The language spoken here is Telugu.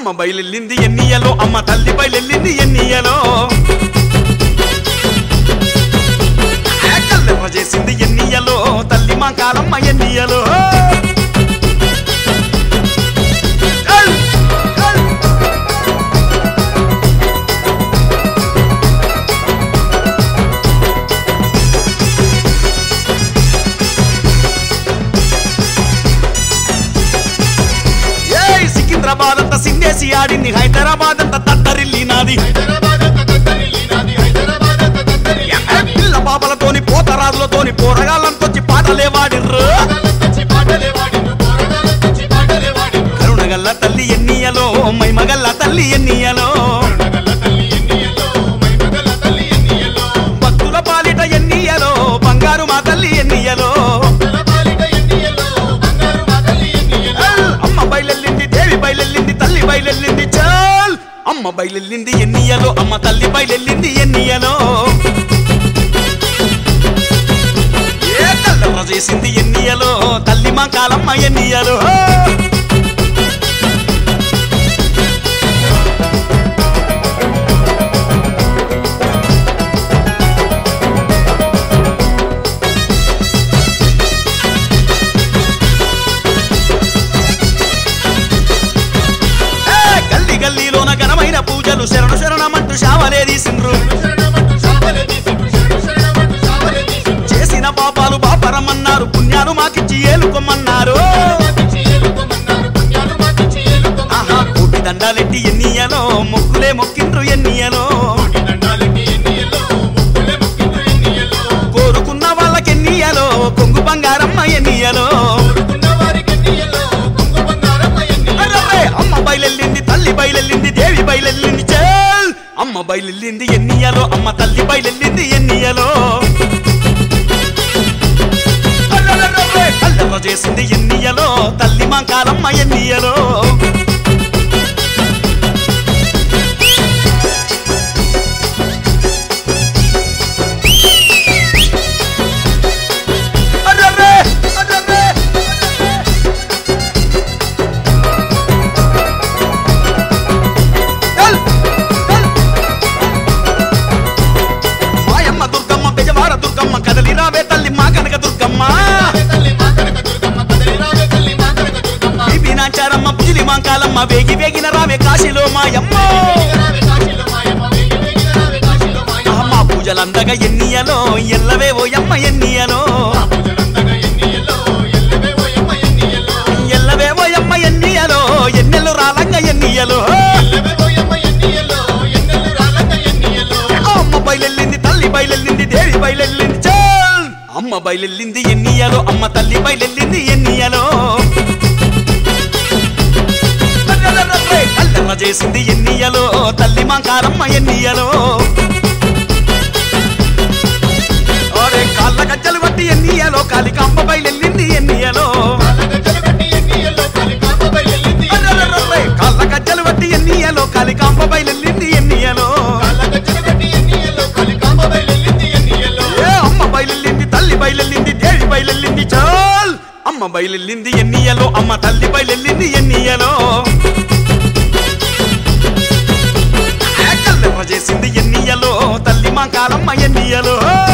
అమ్మ బయలెల్లింది ఎన్నియలో అమ్మ తల్లి బయలెల్లింది ఎన్నియలో కల్లెర్ర చేసింది ఎన్నియలో తల్లి మా కాలమ్మ ఎన్నియలో సికింద్రాబాద్ అంతా సిందేసి ఆడింది హైదరాబాద్ అంతా తత్తరిల్లినాది పిల్ల బాబలతోని పోతరాజులతోని పోరగాళ్ళంతొచ్చి పాటలే వాడిర్రు కరుణగల్ల తల్లి ఎన్నియలో మైమగల్ల తల్లి ఎన్నియలో భక్తుల పాలిట ఎన్నియలో బంగారు మా తల్లి ఎన్నియలో అమ్మ బయలెల్లింది దేవి బయలెల్లింది తల్లి బయలెల్లింది చాల్ అమ్మ బయలెల్లింది ఎన్నియలో అమ్మ తల్లి బయలెల్లింది ఎన్నియలో ఏ కల్లెర్ర చేసింది ఎన్నియలో తల్లి మా కాలమ్మ ఎన్నియలో గల్లీలోన ఘనమైన పూజలు శరణు శరణమంటూ శావలే తీసిండ్రు చేసిన పాపాలు బాపరమన్నారు పుణ్యాలు మాకిచ్చి ఏలుకోమన్నారు ఆహా కోటి దండాలెట్టి ఎన్నియలో మొక్కులే మొక్కిండ్రు ఎన్నియలో కోరుకున్న వాళ్ళకెన్నియలో కొంగు బంగారమ్మ ఎన్నియలో అమ్మ బయలెల్లింది తల్లి బయలెల్లింది దేవి బయలెల్లింది చాల్ అమ్మ బయలెల్లింది ఎన్నియలో అమ్మ తల్లి బయలెల్లింది ఎన్నియలో కల్లెర్ర చేసింది ఎన్నియలో తల్లి మా కాలమ్మ ఎన్నియలో కదలిరావే తల్లి మా కనక దుర్గమ్మ బీబీనాచారమ్మ పుజిలి మా కాలమ్మ వేగి వేగిన రావే కాశీలో మాయమ్మ మా పూజలందగా ఎన్నియలో ఎల్లవే ఓయమ్మ ఎన్నియలో ఎల్లవే ఓయమ్మ ఎన్నియలో ఎన్నెల్లు రాలంగ ఎన్నియలో అమ్మ బయలెల్లింది తల్లి బయలెల్లింది దేవి బయలెల్లింది చాల్ అమ్మ బయలెల్లింది ఎన్నియలో అమ్మ తల్లి బయలెల్లింది ఎన్నియలో కల్లెర్ర చేసింది ఎన్నియలో తల్లి మా కాలమ్మ ఎన్నియలో కాళ్ళ గజ్జలు బట్టి ఎన్నియలో కాలికాంబ బయలెల్లింది ఎన్నియలో కాళ్ళ గజ్జలు బట్టి ఎన్నియలో కాలికాంబ బయలెల్లింది ఎన్నియలో అమ్మ బయలెల్లింది తల్లి బయలెల్లింది దేవి బయలెల్లింది చాల్ అమ్మ బయలెల్లింది ఎన్నియలో అమ్మ తల్లి బయలెల్లింది ఎన్నియలో కల్లెర్ర చేసింది ఎన్నియలో తల్లి మా కాలమ్మ ఎన్నియలో